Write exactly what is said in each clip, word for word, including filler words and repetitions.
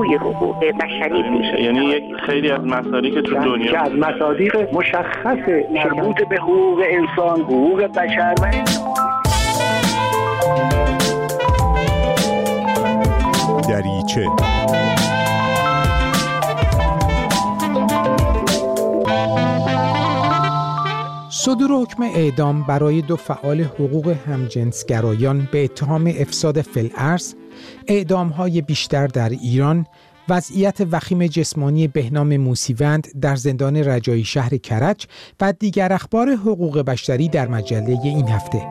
جمهوری حقوق بشری میشه. یعنی یک خیلی از مصادیق که تو دنیا که از مصادیق مشخص مربوط به حقوق انسان، حقوق بشر و دریچه صدور حکم اعدام برای دو فعال حقوق همجنسگرایان به اتهام افساد فی الارض، اعدام‌های بیشتر در ایران، وضعیت وخیم جسمانی بهنام موسیوند در زندان رجایی شهر کرج و دیگر اخبار حقوق بشری در مجله این هفته.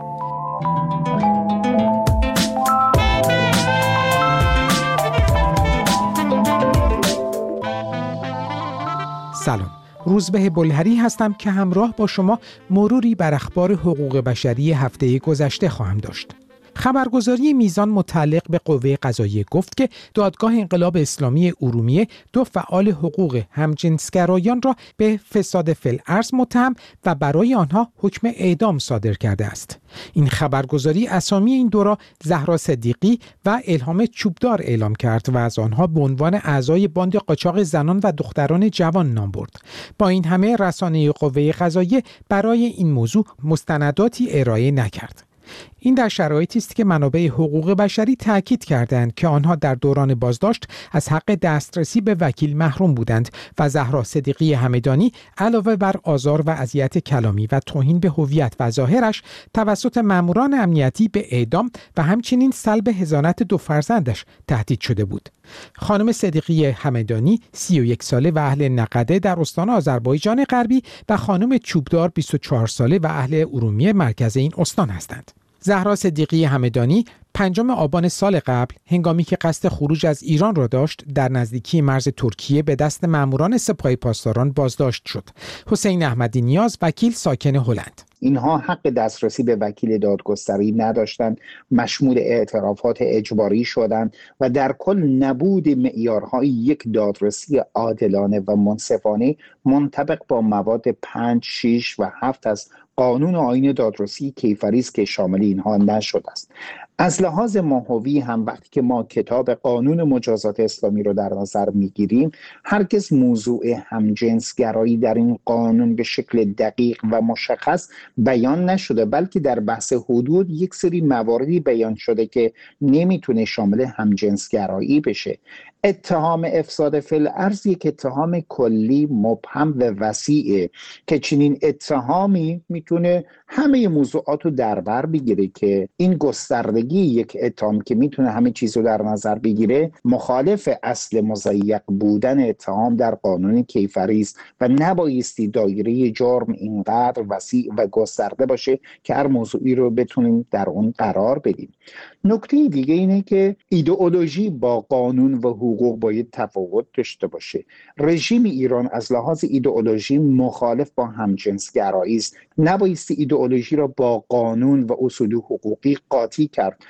سلام، روزبه بلهری هستم که همراه با شما مروری بر اخبار حقوق بشری هفته گذشته خواهم داشت. خبرگزاری میزان متعلق به قوه قضاییه گفت که دادگاه انقلاب اسلامی ارومیه دو فعال حقوق همجنسگرایان را به فساد فی الارض متهم و برای آنها حکم اعدام صادر کرده است. این خبرگزاری اسامی این دو را زهرا صدیقی و الهام چوبدار اعلام کرد و از آنها به عنوان اعضای باند قاچاق زنان و دختران جوان نام برد. با این همه رسانه قوه قضاییه برای این موضوع مستنداتی ارائه نکرد. این در شرایطی است که منابع حقوق بشری تاکید کردند که آنها در دوران بازداشت از حق دسترسی به وکیل محروم بودند و زهرا صدیقی همدانی علاوه بر آزار و اذیت کلامی و توهین به هویت و ظاهرش توسط ماموران امنیتی به اعدام و همچنین سلب حضانت دو فرزندش تهدید شده بود. خانم صدیقی همدانی سی و یک ساله و اهل نقده در استان آذربایجان غربی و خانم چوبدار بیست و چهار ساله و اهل ارومیه مرکز این استان هستند. زهرا صدیقی همدانی پنجم آبان سال قبل هنگامی که قصد خروج از ایران را داشت در نزدیکی مرز ترکیه به دست ماموران سپاه پاسداران بازداشت شد. حسین احمدی نیاز وکیل ساکن هلند: اینها حق دسترسی به وکیل دادگستری نداشتند، مشمول اعترافات اجباری شدند و در کل نبود معیارهای یک دادرسی عادلانه و منصفانه منطبق با مواد پنج، شش و هفت از قانون و آیین دادرسی کیفری است که شامل اینها نشده است. از لحاظ ماهوی هم وقتی که ما کتاب قانون مجازات اسلامی رو در نظر میگیریم، هرگز موضوع همجنسگرایی در این قانون به شکل دقیق و مشخص بیان نشده، بلکه در بحث حدود یک سری مواردی بیان شده که نمیتونه شامل همجنسگرایی بشه. اتهام افساد فی الارض یک اتهام کلی مبهم و وسیعه که چنین اتهامی میتونه همه موضوعات رو در بر بگیره که این گستردگی یک اتهام که میتونه همه چیز رو در نظر بگیره مخالف اصل مضیق بودن اتهام در قانون کیفری است و نبایستی دایره جرم اینقدر وسیع و گسترده باشه که هر موضوعی رو بتونیم در اون قرار بدیم. نکته دیگه اینه که ایدئولوژی با قانون و حقوق باید تفاوت داشته باشه. رژیم ایران از لحاظ ایدئولوژی مخالف با همجنسگرایی است. نبایستی ایدئولوژی را با قانون و اصول حقوقی قاطی کرد.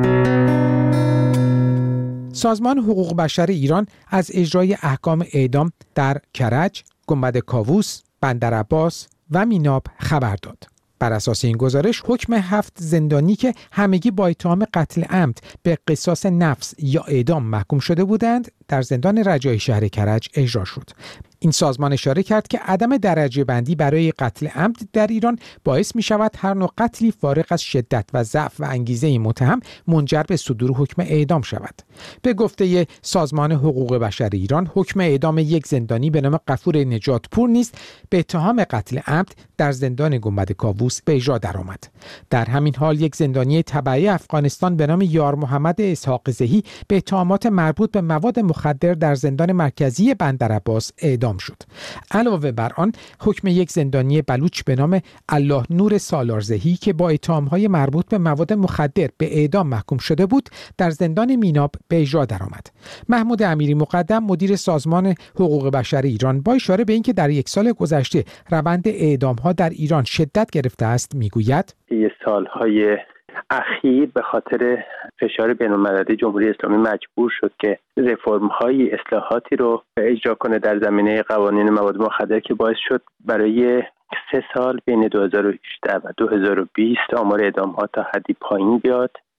سازمان حقوق بشر ایران از اجرای احکام اعدام در کرج، گنبد کاووس، بندرعباس و میناب خبر داد. بر اساس این گزارش حکم هفت زندانی که همگی با اتهام قتل عمد به قصاص نفس یا اعدام محکوم شده بودند در زندان رجایی شهر کرج اجرا شد. این سازمان اشاره کرد که عدم درجه بندی برای قتل عمد در ایران باعث می شود هر نوع قتلی فارغ از شدت و ضعف و انگیزه متهم منجر به صدور حکم اعدام شود. به گفته سازمان حقوق بشر ایران، حکم اعدام یک زندانی به نام غفور نجاتپور نیز به اتهام قتل عمد در زندان گنبد کاووس به اجرا درآمد. در همین حال یک زندانی تبعی افغانستان به نام یار محمد اسحاق زهی به اتهامات مربوط به مواد مخدر در زندان مرکزی بندرعباس اعدام شد. علاوه بر آن، حکم یک زندانی بلوچ به نام الله نور سالارزهی که با اتهام‌های مربوط به مواد مخدر به اعدام محکوم شده بود در زندان میناب به اجرا درآمد. محمود امیری مقدم مدیر سازمان حقوق بشر ایران با اشاره به اینکه در یک سال گذشته روند اعدام‌ها در ایران شدت گرفته است میگوید: یه سال‌های اخیر به خاطر فشار بین‌المللی جمهوری اسلامی مجبور شد که رفرم‌های اصلاحاتی رو اجرا کنه در زمینه قوانین مواد مخدر که باعث شد برای سه سال بین دو هزار و هجده و دو هزار و بیست آمار اعدام‌ها تا حدی پایین بیاد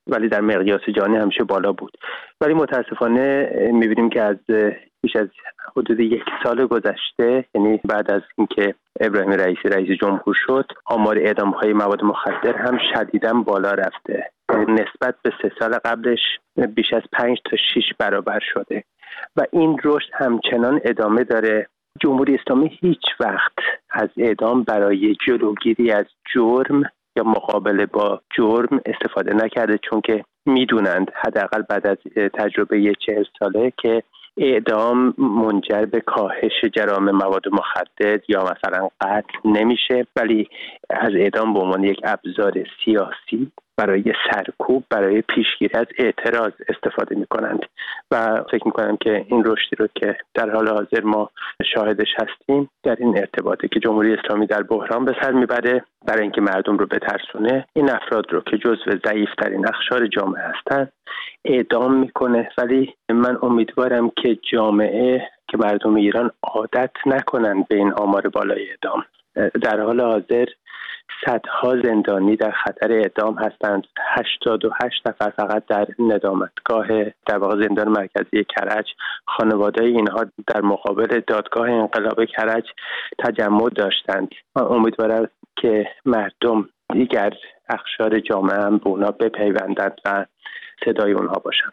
ولی در مقیاس جهانی همیشه بالا بود. ولی متاسفانه می‌بینیم که از بیش از حدود یک سال گذشته، یعنی بعد از اینکه ابراهیم رئیسی رئیس جمهور شد، آمار اعدام‌های مواد مخدر هم شدیداً بالا رفته. نسبت به سه سال قبلش بیش از پنج تا شش برابر شده و این رشد همچنان ادامه داره. جمهوری اسلامی هیچ وقت از اعدام برای جلوگیری از جرم یا مقابله با جرم استفاده نکرده، چون که میدونند حداقل بعد از تجربه چهل ساله که اعدام منجر به کاهش جرائم مواد مخدر یا مثلا قتل نمیشه، ولی از اعدام به عنوان یک ابزار سیاسی برای سرکوب، برای پیشگیری از اعتراض استفاده میکنند و فکر میکنم که این رشدی رو که در حال حاضر ما شاهدش هستیم در این ارتباطه که جمهوری اسلامی در بحران به سر میبره برای اینکه مردم رو بترسونه، این افراد رو که جزو ضعیفترین اقشار جامعه هستند اعدام میکنه. ولی من امیدوارم که جامعه، که مردم ایران عادت نکنن به این آمار بالای اعدام. در حال حاضر صدها زندانی در خطر اعدام هستند. هشتاد و هشت نفر فقط در ندامتگاه در واقع زندان مرکزی کرج، خانواده اینها در مقابل دادگاه انقلاب کرج تجمع داشتند. من امیدوارم که مردم، دیگر اقشار جامعه هم به اونا بپیوندند و صدای اونها باشند.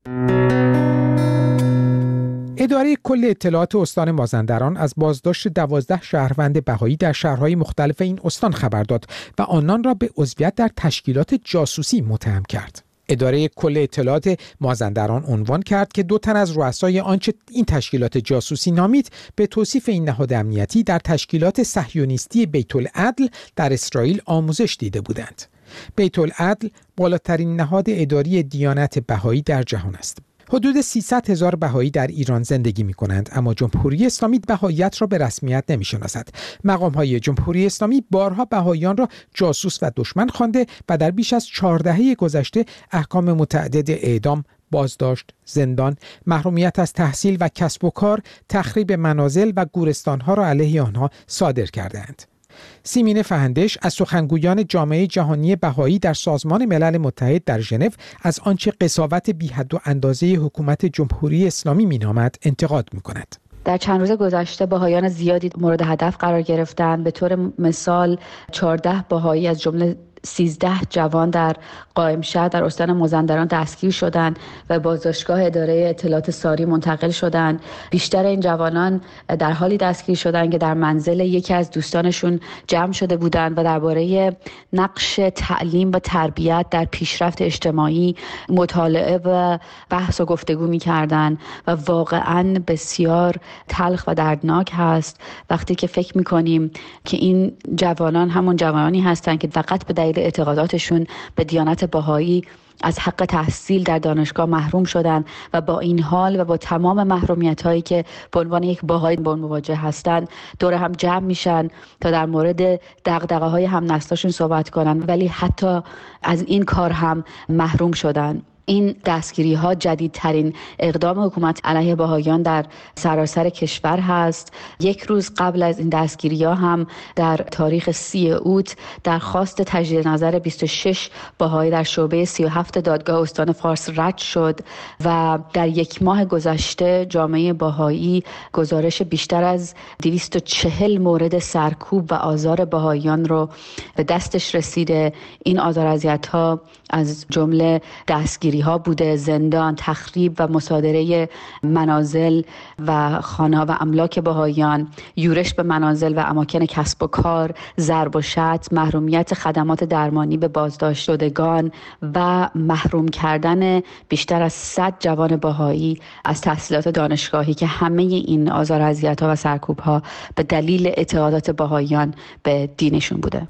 اداره کل اطلاعات استان مازندران از بازداشت دوازده شهروند بهایی در شهرهای مختلف این استان خبر داد و آنان را به عضویت در تشکیلات جاسوسی متهم کرد. اداره کل اطلاعات مازندران عنوان کرد که دو تن از رؤسای آنچه این تشکیلات جاسوسی نامید به توصیف این نهاد امنیتی در تشکیلات صهیونیستی بیت العدل در اسرائیل آموزش دیده بودند. بیت العدل بالاترین نهاد اداری دیانت بهایی در جهان است. حدود سیصد هزار بهایی در ایران زندگی می کنند، اما جمهوری اسلامی بهاییت را به رسمیت نمی شناسد. مقام های جمهوری اسلامی بارها بهاییان را جاسوس و دشمن خوانده و در بیش از چهار دهه گذشته احکام متعدد اعدام، بازداشت، زندان، محرومیت از تحصیل و کسب و کار، تخریب منازل و گورستانها را علیه آنها صادر کردند. سیمین فهندش از سخنگویان جامعه جهانی بهایی در سازمان ملل متحد در ژنو از آنچه قساوت بی حد و اندازه حکومت جمهوری اسلامی مینامد انتقاد می‌کند. در چند روز گذشته بهایان زیادی مورد هدف قرار گرفتند. به طور مثال چهارده بهایی از جمله سیزده جوان در قائمشهر در استان مازندران دستگیر شدند و بازداشتگاه اداره اطلاعات ساری منتقل شدند. بیشتر این جوانان در حالی دستگیر شدند که در منزل یکی از دوستانشون جمع شده بودند و درباره نقش تعلیم و تربیت در پیشرفت اجتماعی مطالعه و بحث و گفتگو می‌کردند و واقعاً بسیار تلخ و دردناک هست وقتی که فکر می‌کنیم که این جوانان همون جوانانی هستند که فقط به دلیل اعتقاداتشون به دیانت بهایی از حق تحصیل در دانشگاه محروم شدن و با این حال و با تمام محرومیت هایی که به عنوان یک بهایی با اون مواجه هستن دور هم جمع میشن تا در مورد دغدغه های هم نسلاشون صحبت کنن، ولی حتی از این کار هم محروم شدن. این دستگیری ها جدیدترین اقدام حکومت علیه بهاییان در سراسر کشور هست. یک روز قبل از این دستگیری ها هم در تاریخ سی اوت درخواست تجدید نظر بیست و شش بهایی در شعبه سی و هفت دادگاه استان فارس رد شد و در یک ماه گذشته جامعه بهایی گزارش بیشتر از دویست و چهل مورد سرکوب و آزار بهاییان رو به دستش رسیده. این آزار اذیت ها از جمله دستگیری ها بوده، زندان، تخریب و مصادره منازل و خانه و املاک بهاییان، یورش به منازل و اماکن کسب و کار، ضرب و شتم، محرومیت خدمات درمانی به بازداشت شدگان و محروم کردن بیشتر از صد جوان بهایی از تحصیلات دانشگاهی که همه این آزار و اذیت‌ها و سرکوب‌ها به دلیل اعتقادات بهاییان به دینشون بوده.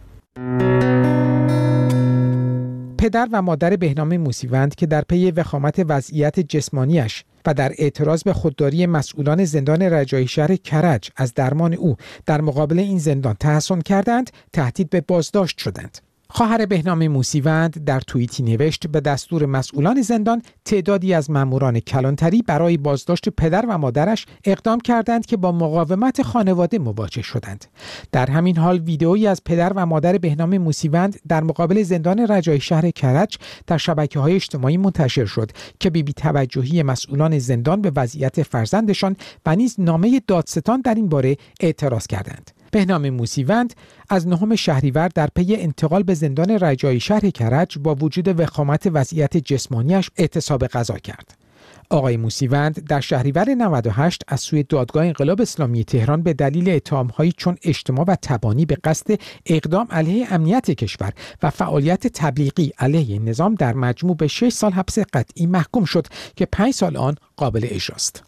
پدر و مادر بهنام موسیوند که در پی وخامت وضعیت جسمانیش و در اعتراض به خودداری مسئولان زندان رجایی شهر کرج از درمان او در مقابل این زندان تحصن کردند، تهدید به بازداشت شدند. خواهر بهنام موسیوند در توییتی نوشت به دستور مسئولان زندان تعدادی از ماموران کلانتری برای بازداشت پدر و مادرش اقدام کردند که با مقاومت خانواده مواجه شدند. در همین حال ویدئویی از پدر و مادر بهنام موسیوند در مقابل زندان رجایی شهر کرج در شبکه‌های اجتماعی منتشر شد که بی بی توجهی مسئولان زندان به وضعیت فرزندشان و نیز نامه دادستان در این باره اعتراض کردند. بهنام موسیوند از نهم شهریور در پی انتقال به زندان رجایی شهر کرج با وجود وخامت وضعیت جسمانیش اعتصاب غذا کرد. آقای موسیوند در شهریور نود و هشت از سوی دادگاه انقلاب اسلامی تهران به دلیل اتهام‌هایی چون اجتماع و تبانی به قصد اقدام علیه امنیت کشور و فعالیت تبلیغی علیه نظام در مجموع به شش سال حبس قطعی محکوم شد که پنج سال آن قابل اجراست.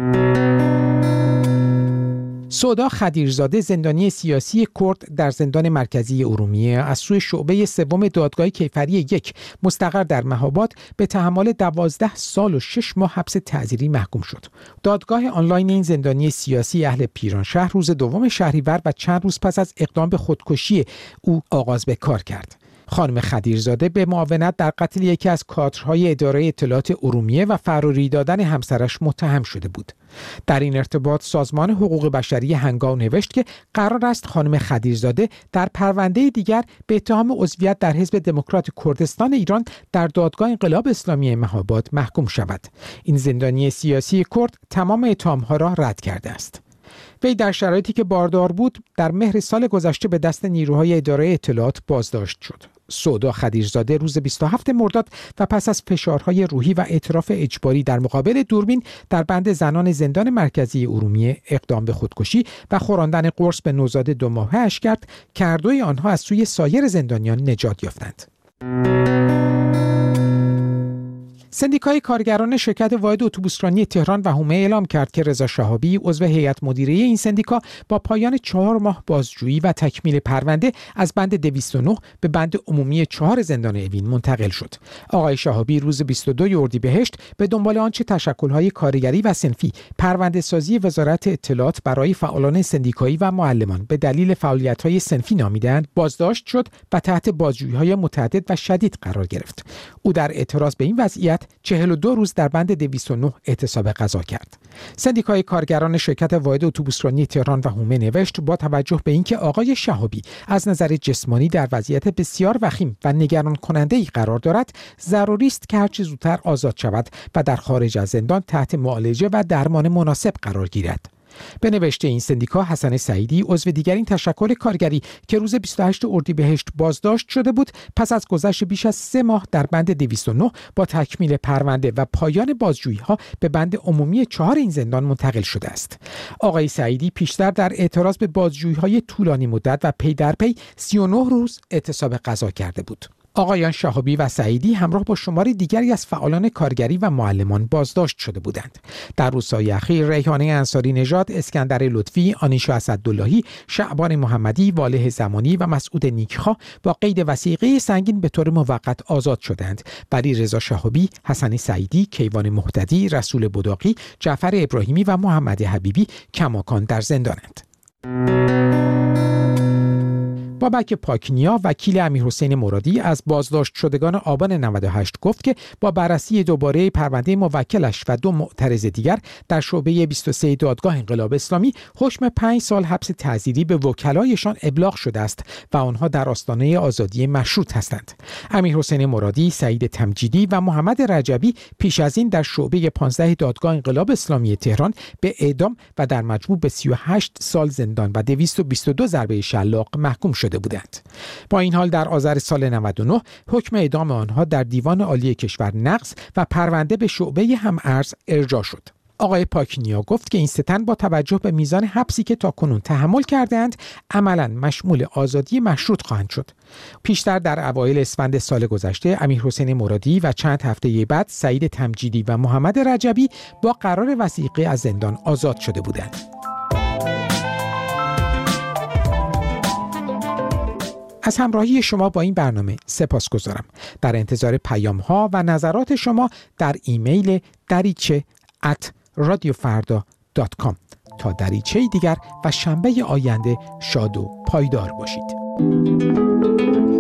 سودا خدیرزاده زندانی سیاسی کرد در زندان مرکزی ارومیه از سوی شعبه سوم دادگاه کیفری یک مستقر در مهاباد به تحمل دوازده سال و شش ماه حبس تعزیری محکوم شد. دادگاه آنلاین این زندانی سیاسی اهل پیرانشهر روز دوم شهریور و چند روز پس از اقدام به خودکشی او آغاز به کار کرد. خانم خدیرزاده به معاونت در قتل یکی از کادرهای اداره اطلاعات ارومیه و فراری دادن همسرش متهم شده بود. در این ارتباط سازمان حقوق بشری هنگاو نوشت که قرار است خانم خدیرزاده در پرونده دیگر به اتهام عضویت در حزب دموکرات کردستان ایران در دادگاه انقلاب اسلامی مهاباد محکوم شود. این زندانی سیاسی کرد تمام اتهام‌ها را رد کرده است. وی در شرایطی که باردار بود در مهر سال گذشته به دست نیروهای اداره اطلاعات بازداشت شد. سودا خدیرزاده روز بیست و هفتم مرداد و پس از فشارهای روحی و اعتراف اجباری در مقابل دوربین در بند زنان زندان مرکزی ارومیه اقدام به خودکشی و خوراندن قرص به نوزاد دو ماهه‌اش کرد که هر دوی آنها از سوی سایر زندانیان نجات یافتند. سندیکای کارگران شرکت واحد اتوبوسرانی تهران و حومه اعلام کرد که رضا شهابی عضو هیئت مدیره این سندیکا با پایان چهار ماه بازجویی و تکمیل پرونده از بند دویست و نه به بند عمومی چهار زندان اوین منتقل شد. آقای شهابی روز بیست و دوم اردیبهشت به دنبال آنچه تشکل‌های کارگری و صنفی پرونده سازی وزارت اطلاعات برای فعالان سندیکایی و معلمان به دلیل فعالیت‌های صنفی نامیدند بازداشت شد و تحت بازجویی‌های متعدد و شدید قرار گرفت. او در اعتراض به این وضعیت چهل و دو روز در بند دویست و نه اعتصاب غذا کرد. سندیکای کارگران شرکت واحد اتوبوسرانی تهران و حومه نوشت با توجه به اینکه آقای شهابی از نظر جسمانی در وضعیت بسیار وخیم و نگران کننده‌ای قرار دارد، ضروری است که هر چه زودتر آزاد شود و در خارج از زندان تحت معالجه و درمان مناسب قرار گیرد. به نوشته این سندیکا حسن سعیدی عضو دیگر این تشکل کارگری که روز بیست و هشتم اردیبهشت بازداشت شده بود پس از گذشت بیش از سه ماه در بند دویست و نه با تکمیل پرونده و پایان بازجویی‌ها به بند عمومی چهار این زندان منتقل شده است. آقای سعیدی پیشتر در اعتراض به بازجویی‌های طولانی مدت و پی در پی سی و نه روز اعتصاب غذا کرده بود. آقایان شهابی و سعیدی همراه با شماری دیگری از فعالان کارگری و معلمان بازداشت شده بودند. در روزهای اخیر ریحانه انصاری نژاد، اسکندر لطفی، آنیشا اسداللهی، شعبان محمدی، واله زمانی و مسعود نیکخواه با قید وثیقه سنگین به طور موقت آزاد شدند. ولی رضا شهابی، حسن سعیدی، کیوان مهتدی، رسول بداقی، جعفر ابراهیمی و محمد حبیبی کماکان در زندانند. بابک پاکنیا وکیل امیرحسین مرادی از بازداشت شدگان آبان نود و هشت گفت که با بررسی دوباره پرونده موکلش و دو معترض دیگر در شعبه بیست و سه دادگاه انقلاب اسلامی حکم پنج سال حبس تعزیری به وکلایشان ابلاغ شده است و آنها در آستانه آزادی مشروط هستند. امیرحسین مرادی، سعید تمجیدی و محمد رجبی پیش از این در شعبه پانزده دادگاه انقلاب اسلامی تهران به اعدام و در مجموع به سی و هشت سال زندان و دویست و بیست و دو ضربه شلاق محکوم شده بودند. با این حال در آذر سال نود و نه حکم اعدام آنها در دیوان عالی کشور نقض و پرونده به شعبه هم ارز ارجاع شد. آقای پاکنیا گفت که این سه تن با توجه به میزان حبسی که تاکنون تحمل کردند عملاً مشمول آزادی مشروط خواهند شد. پیشتر در اوایل اسفند سال گذشته امیرحسین مرادی و چند هفته بعد سعید تمجیدی و محمد رجبی با قرار وثیقه از زندان آزاد شده بودند. از همراهی شما با این برنامه سپاسگزارم. در انتظار پیام ها و نظرات شما در ایمیل دریچه ات رادیو فردا دات کام. تا دریچه دیگر و شنبه آینده شاد و پایدار باشید.